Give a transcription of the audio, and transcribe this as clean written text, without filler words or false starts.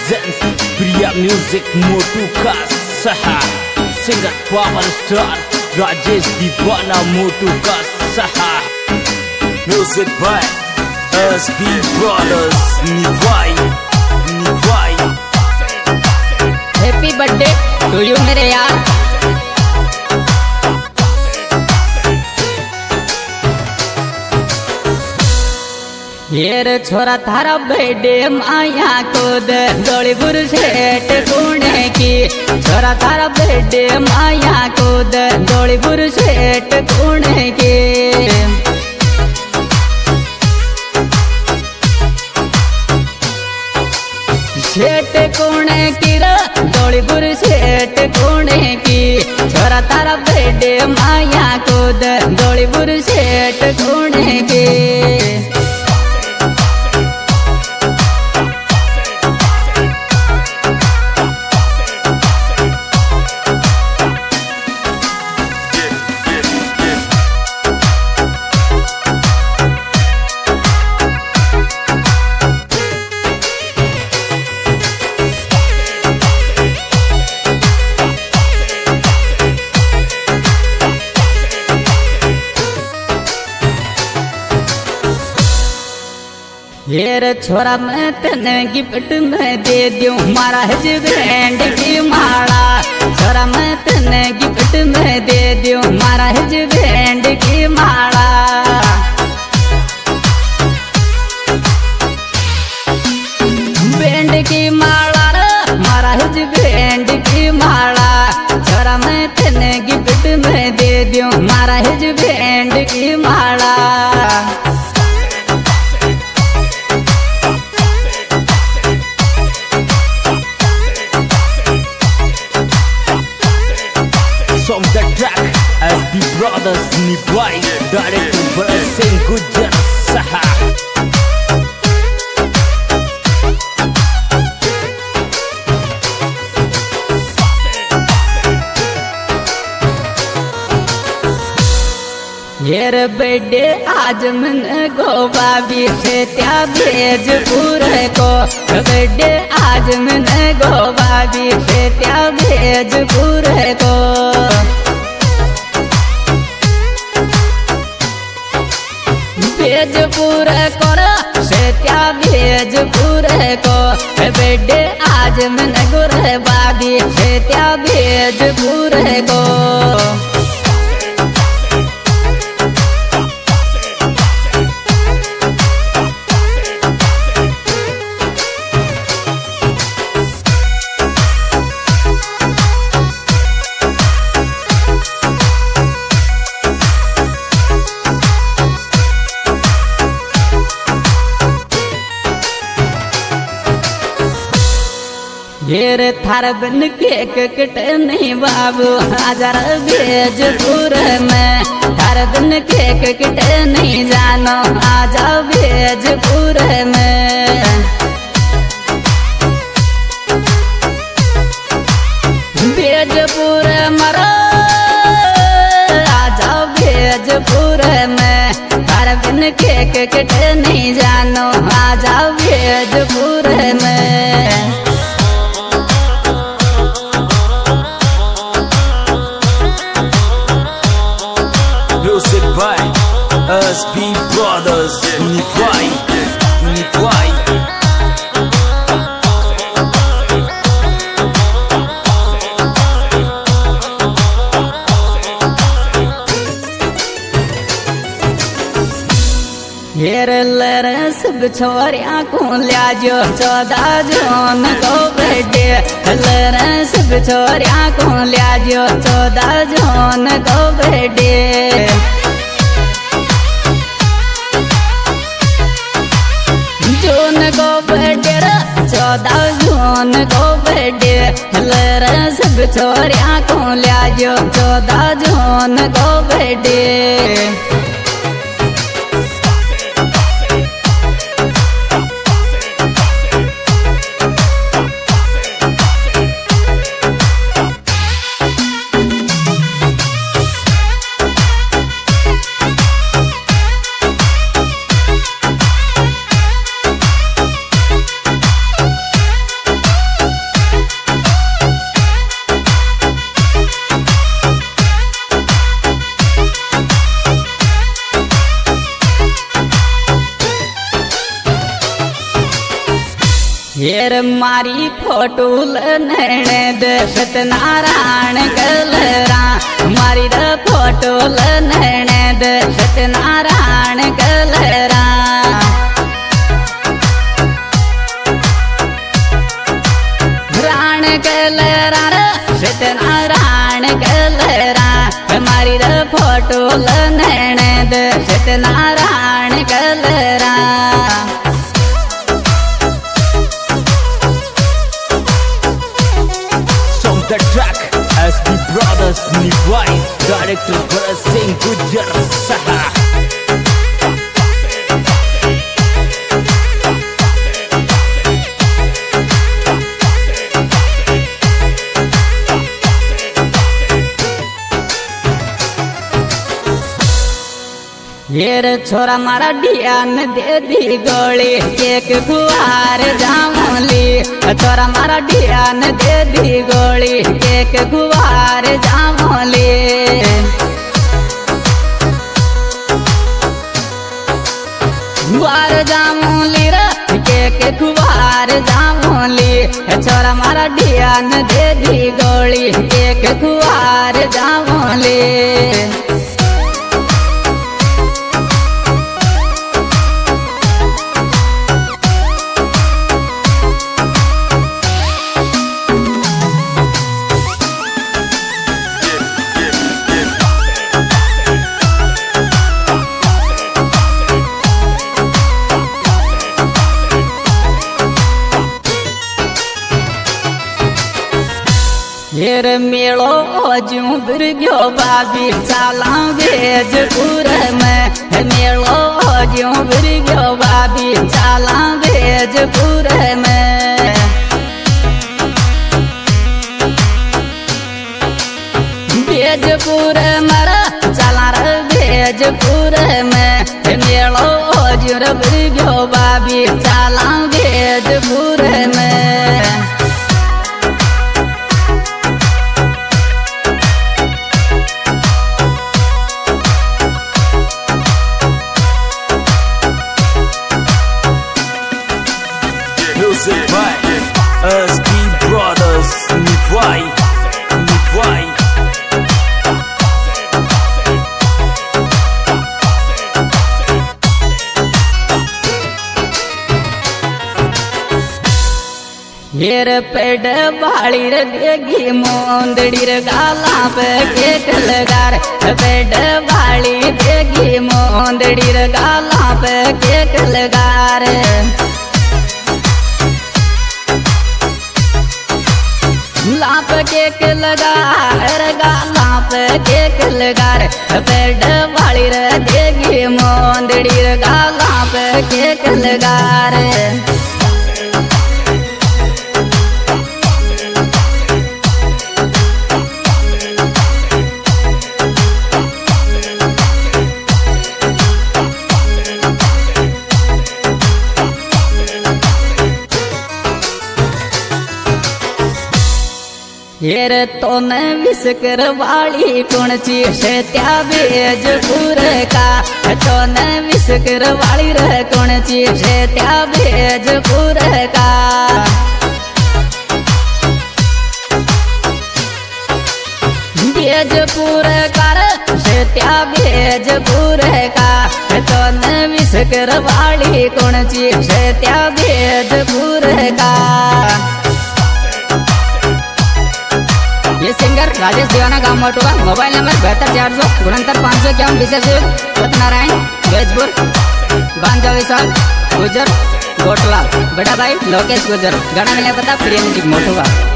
presents Priya Music Motu ka Saha Singer Power Star Rajesh Dibana Motu ka Saha Music by SB Brothers Nivai happy birthday to you मेरे यार। ये छोरा थारा birthday माया को दौड़ी बुरशेट गुणे की छोरा थारा बर्थडे माया को दौड़ी बुरशेट गुणे की शेट कोणे की दौड़ी बुरशेट कोणे की छोरा तारा बर्थडे माया को दौड़ी बुरशेट कोणे की ये छोरा मैं तेने गिफ्ट में दे दूं मारा हस्बैंड की माला छोरा मैं तेने गिफ्ट में दे दूं मारा हस्बैंड की माला बैंड की माला मारा हस्बैंड की माला छोरा मैं तेने गिफ्ट में दे दूं मारा हस्बैंड की माला From the track SB Brothers Nivai Director Barasin Gujar Saha ये बर्थडे आज मन गोवा भी से त्या भेज पूरे को बर्थडे आज मन गोवा भी से त्या भेज पूरे को भेज पूरे को से त्या भेज पूरे को बर्थडे आज मन गोरे बाबी से त्या भेज पूरे को ये थार बन केक कट नहीं बाबू हजार भेज पूरे में थार बन केक कट नहीं जानो आजा भेज पूरे में भेज पूरे मरो आजा भेज पूरे में थार बन केक कट नहीं जानो आजा भेज पूरे में Music by SB Brothers Nivai ये सब छोरिया को लिया 14 जून को बर्थडे सब छोरिया को लिया 14 जून को बर्थडे जून को बर्थडे 14 जून को बर्थडे सब छोरिया को लिया 14 जून को बर्थडे हेर मारी फोटो लनणे द सत्यनारायण कलरा मारी द फोटो लनणे द सत्यनारायण कलरा राण कलरा सत्यनारायण कलरा मारी द फोटो लनणे द Satyanarayan Kalra The track SB Brothers Nivai, director Bharat Singh Gujjar Saha. हेर छोरा मारा ध्यान दे दी गोली एक गुआर जामली छोरा मारा ध्यान दे दी गोली एक गुआर जामली गुआर जामली रे एक गुआर जामली छोरा मारा ध्यान दे दी गोली एक गुआर जामली हेर मेलो जू बिरग्यो बाबी चाला भेजपुर में मेलो जू बिरग्यो बाबी चाला भेजपुर में भेजपुर मरा चाला भेजपुर में मेलो जू बिरग्यो बाबी चाला भेजपुर में Music by SB Brothers Nivai, Nivai. हेर पेड़ बाड़ी रे देगी मोंदड़ी रे गाला पे केक लगार पेड़ बाड़ी देगी मोंदड़ी रे गाला पे केक लगार लाप केक लगा लाप केक लगा पेड़ वाली रे देगी मोंदड़ी रे लाप केक लगा हेर तो न विस्कर वाली कुणची शेत्या भेजपुर का तो न विस्कर वाली रे कुणची शेत्या भेजपुर का भेजपुर का शेत्या भेजपुर का तो न विस्कर वाली कुणची शेत्या भेजपुर का ये सिंगर राजेश दीवाना गांव मोटुआ मोबाइल नंबर 72 सत्यनारायण भेजपुर गांजा विशाल गुजर गोटला बड़ा भाई लोकेश गुजर गाना मिले पता प्रिय मोटुआ।